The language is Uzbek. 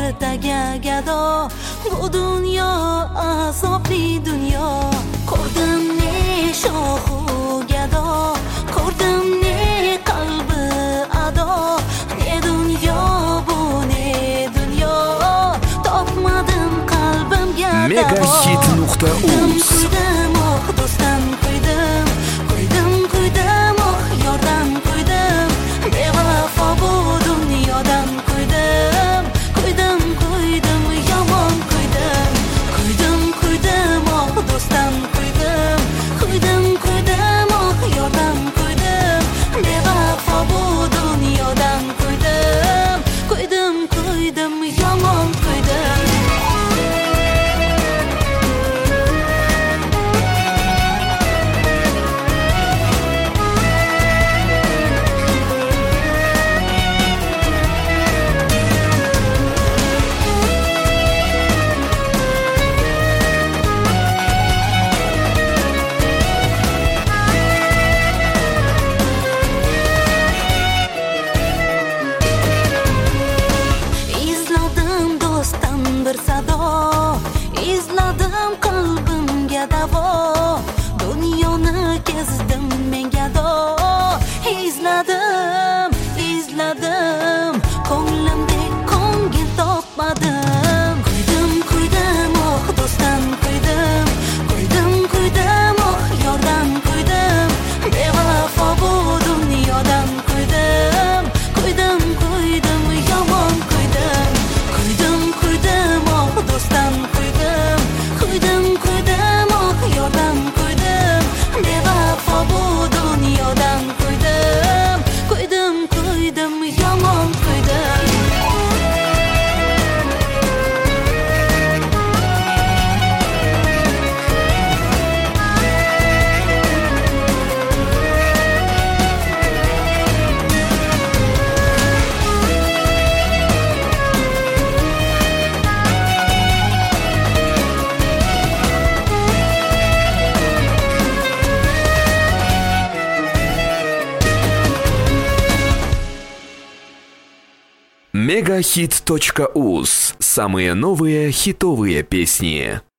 ertagaga bu dunyo azobli dunyo. Ko'rdim ne shohu gado, ko'rdim ne qalbi ado. Ne dunyo bu, ne dunyo, topmadim qalbimga davo. Megahit.uz Quydim oh do'stim, quydim oh yordan quydim. Bevafo bu dunyodan quydim yomon quydim. Quydim oh do'stim, quydim oh yordan quydim. Bevafo bu dunyodan quydim yomon quydim. Bir sado izladim, qalbimga davo. Dunyoni kezdim men gado. Izladim ko'nglimdek ko'ngil topmadim. Quydim oh do'stim, quydim oh yordan quydim. Bevafo bu dunyodan quydim yomon quydim. Quydim oh do'stim, quydim oh yordan quydim. Bevafo bu dunyodan quydim yomon quydim. Megahit.uz. Самые новые хитовые песни.